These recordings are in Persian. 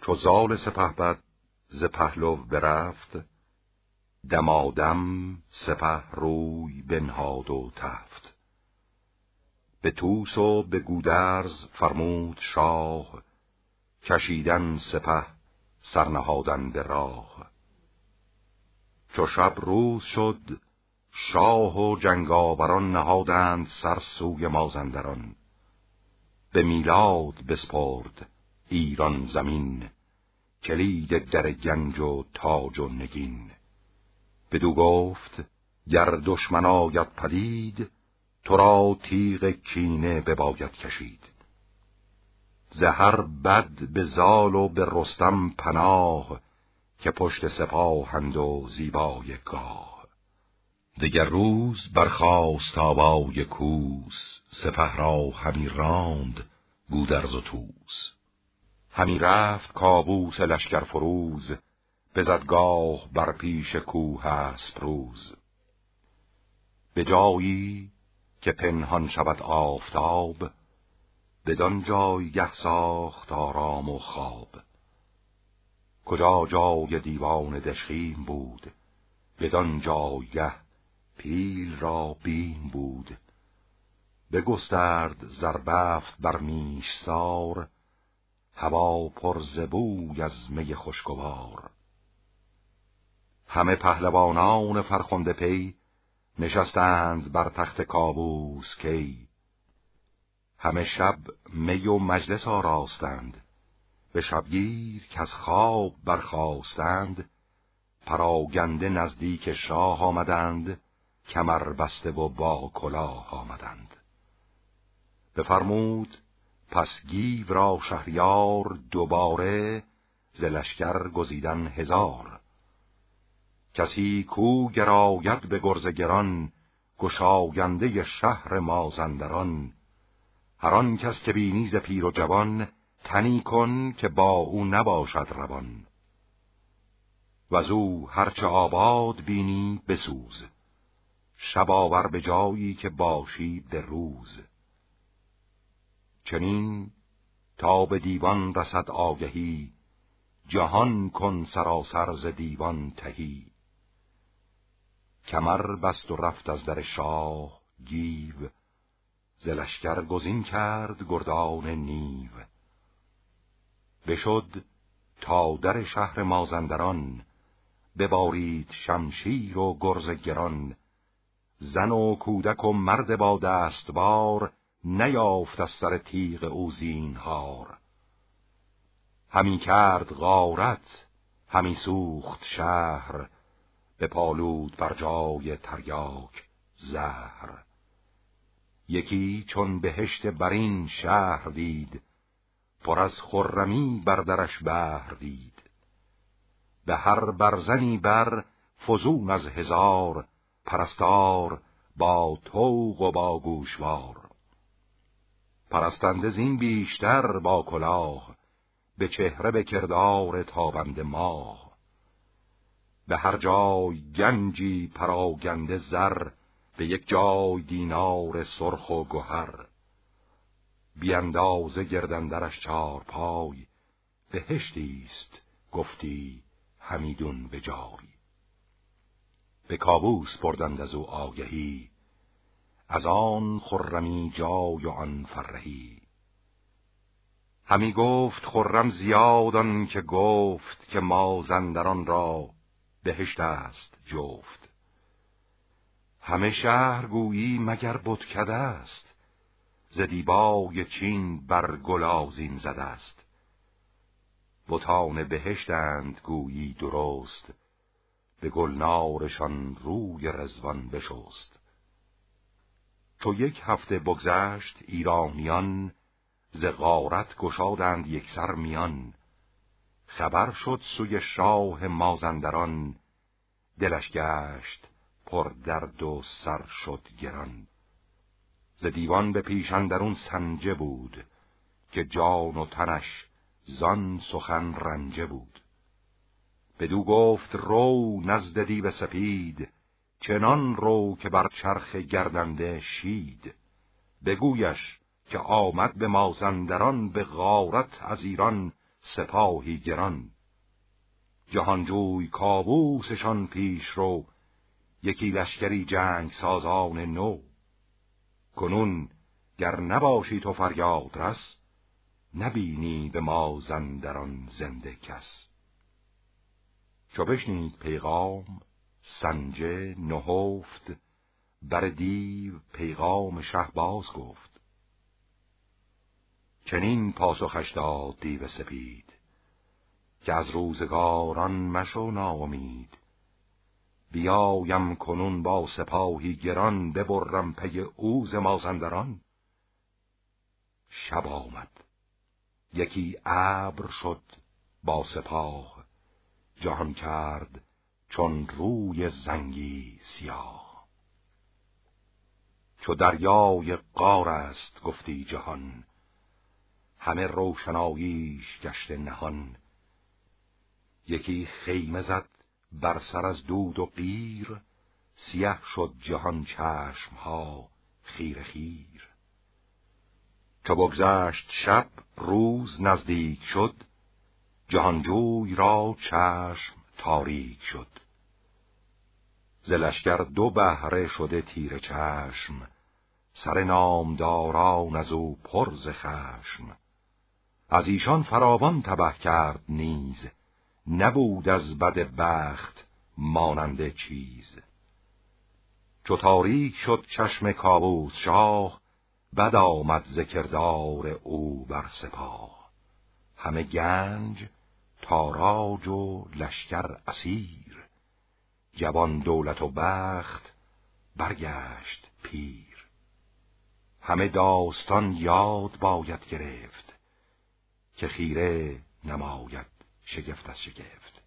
چو زال سپهبد ز پهلو برفت، دمادم سپه روی بنهاد و تفت. به طوس و به گودرز فرمود شاه، کشیدن سپه سرنهادن به راه. چو شب روز شد شاه و جنگاوران، نهادند سر سوی مازندران. به میلاد بسپرد ایران زمین، کلید در گنج و تاج و نگین. بدو گفت گر دشمن آید پدید، تو را تیغ کینه بباید کشید. ز هر بد به زال و به رستم پناه، که پشت سپاهند و زیبای گاه. دگر روز برخاست آوای کوس، سپه را همی راند گودرز و طوس. همی رفت کاووس لشکر فروز، بزدگاه بر پیش کوه اسپروز. به جایی که پنهان شود آفتاب، بدان جایگه ساخت آرام و خواب. کجا جای دیوان دژخیم بود، بدان جایگه پیل را بیم بود. بگسترد زربفت بر میش سار، هوا پر ز بوی از می خوشگوار. همه پهلوانان فرخنده پی، نشستند بر تخت کاووس کی. همه شب می و مجلس آراستند، به شبگیر کز خواب برخاستند. پراگنده نزدیک شاه آمدند، کمر بسته و با کلاه آمدند. بفرمود پس گیو را شهریار، دوباره ز لشکر گزیدن 1000. کسی کو گراید به گرز گران، گشاینده شهر مازندران. هر آن کس که بینی ز پیر و جوان، تنی کن که با او نباشد روان. وزو هرچه آباد بینی بسوز، شب آور به جایی که باشی به روز. چنین تا به دیوان رسد آگهی، جهان کن سراسر ز دیوان تهی. کمر بست و رفت از در شاه گیو، ز لشکر گزین کرد گردان نیو. بشد تا در شهر مازندران، ببارید شمشیر و گرز گران. زن و کودک و مرد با دستوار، نیافت از سر تیغ او زینهار. همی کرد غارت همی سوخت شهر، به پالود بر جای تریاک زهر. یکی چون بهشت برین شهر دید، پر از خرمی بر درش بهر دید. به هر برزنی بر فزون از 1000، پرستار با طوق و با گوشوار. پرستنده زین بیشتر با کلاه، به چهره به کردار تابنده ماه. به هر جای گنجی پراگنده زر، به یک جای دینار سرخ و گهر. بیاندازه گردندرش 4 پای، بهشتیست گفتی همیدون به جای. به کاووس بردند از او آگهی، از آن خرمی جای و آن فرهی. همی گفت خرم زیادان که گفت، که مازندران را بهشت است جفت. همه شهر گویی مگر بتکده است، ز دیبای چین بر گلازین زده است. بتان بهشتند گویی درست، به گلنارشان روی رضوان بشست. چو 1 هفته بگذشت ایرانیان، ز غارت گشادند یکسر میان. خبر شد سوی شاه مازندران، دلش گشت پر درد و سر شد گران. ز دیوان به پیش اندرون سنجه بود، که جان و تنش زان سخن رنجه بود. بدو گفت رو نزد دیو سپید، چنان رو که بر چرخ گردنده شید. بگویش که آمد به مازندران، به غارت از ایران سپاهی گران. جهانجوی کاووسشان پیش رو، یکی لشکری جنگ سازان نو. کنون گر نباشی تو فریاد رس، نبینی به مازندران زنده کس. چو بشنید پیغام سنجه نهفت، بر دیو پیغام شه باز گفت. چنین پاسخش داد دیو سپید، که از روزگاران مشو ناامید. بیایم کنون با سپاهی گران، ببرم پی او ز مازندران. شب آمد یکی ابر شد با سپاه، جهان کرد چون روی زنگی سیاه. چو دریای قار است گفتی جهان، همه روشناییش گشته نهان. یکی خیمه زد بر سر از دود و قیر، سیه شد جهان چشمها خیره خیر. چو بگذشت شب روز نزدیک شد، جهانجوی را چشم تاریک شد. ز لشکر دو بهره شده تیره چشم، سر نامداران از او پر ز خشم. از ایشان فراوان تبه کرد نیز، نبود از بد بخت ماننده چیز. چو تاریک شد چشم کاووس شاه، بد آمد ز کردار او بر سپاه. همه گنج تاراج و لشکر اسیر، جوان دولت و بخت برگشت پیر. همه داستان یاد باید گرفت، که خیره نماید شگفت از شگفت.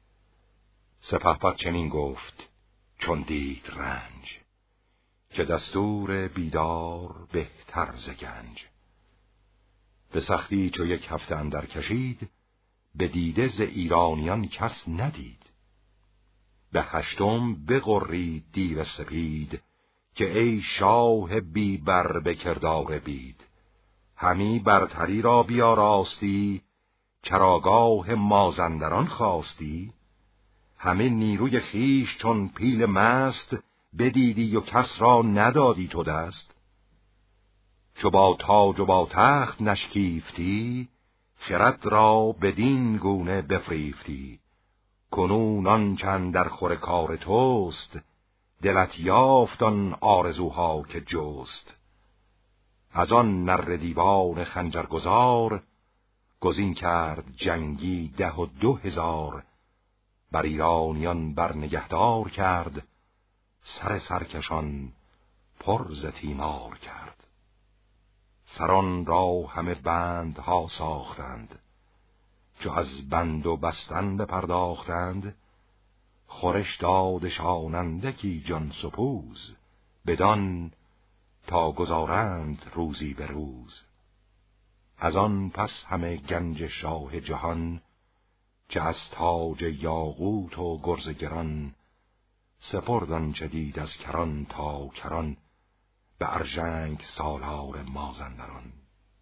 سپهبد چنین گفت چون دید رنج، که دستور بیدار بهتر ز گنج. به سختی چو یک هفته اندر کشید، به دیده ز ایرانیان کس ندید. به هشتم بغرید دیو سپید، که ای شاه بی بر به کردار بید. همی برتری را بیاراستی، چراگاه مازندران خواستی. همه نیروی خیش چون پیل مست، بدیدی و کس را ندادی تو دست. چو با تاج و با تخت نشکیفتی، خرد را بدین گونه بفریفتی. کنون آنچه اندر خور کار توست، دلت یافت آن آرزوها که جست. از آن نر دیوان خنجرگزار، گزین کرد جنگی 12,000. بر ایرانیان بر نگهدار کرد، سر سرکشان پر ز تیمار کرد. سران را همه بندها ساختند، چو از بند و بستن بپرداختند. خورش دادشانندکی جان سپوز، بدان تا گذارند روزی به روز. از آن پس همه گنج شاه جهان، چه از تاج یاقوت و گرز گران. سپردان چه دید از کران تا کران، به ارژنگ سالار مازندران.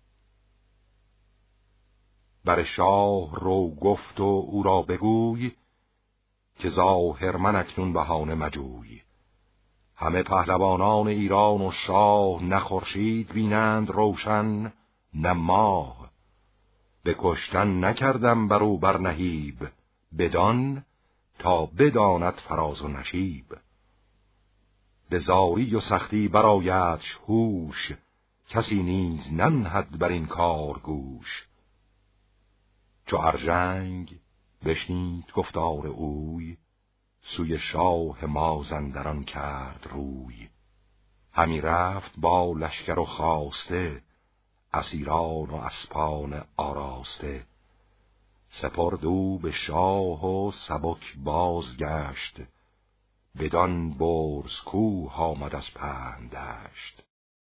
بر شاه رو گفت و او را بگوی، که ظاهر من اکنون بهانه مجوی. همه پهلوانان ایران و شاه، نه خورشید بینند روشن نه ماه. به کشتن نکردم بر او بر نهیب، بدان تا بداند فراز و نشیب. به زاری و سختی برآیدش هوش، کسی نیز ننهد بر این کار گوش. چو ارژنگ بشنید گفتار اوی، سوی شاه مازندران کرد روی. همی رفت با لشکر و خواسته، اسیران و اسپان آراسته. سپرد او به شاه و سبک بازگشت، بدان برز کوه آمد از پهن دشت.